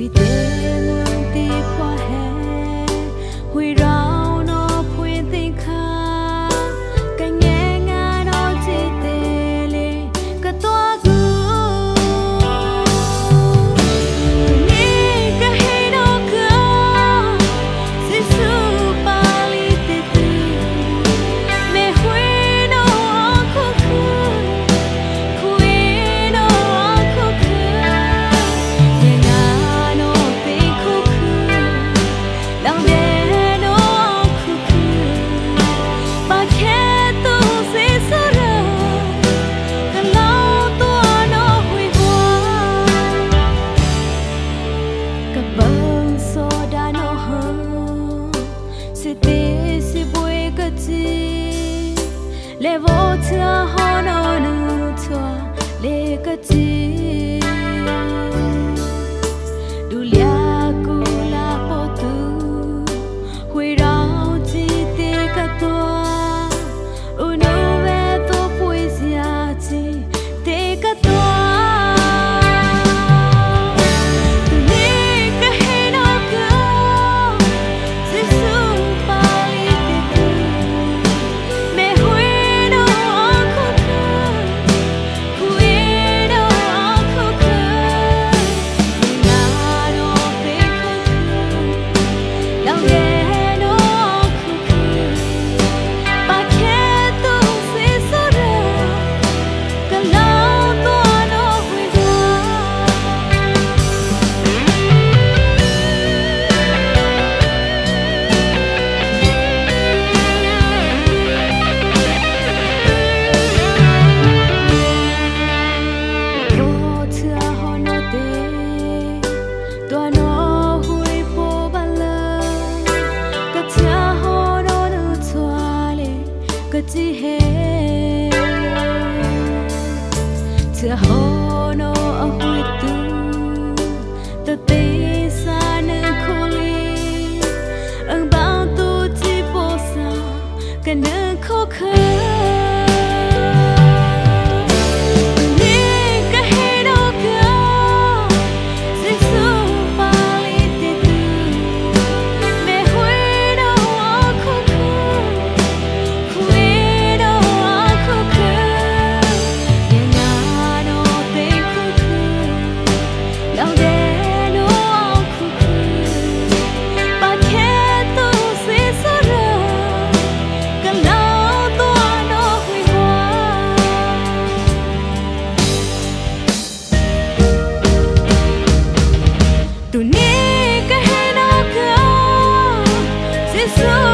le votia hono nu tua le kati du lia ku la po tu hui rao chi te ka tua uno ve to poesia chi te ka tua chi he chưa hono a hui tu ta te sa nên kholi ang bao tu chi po sa ka nên khó khăn tu ni ka he no ka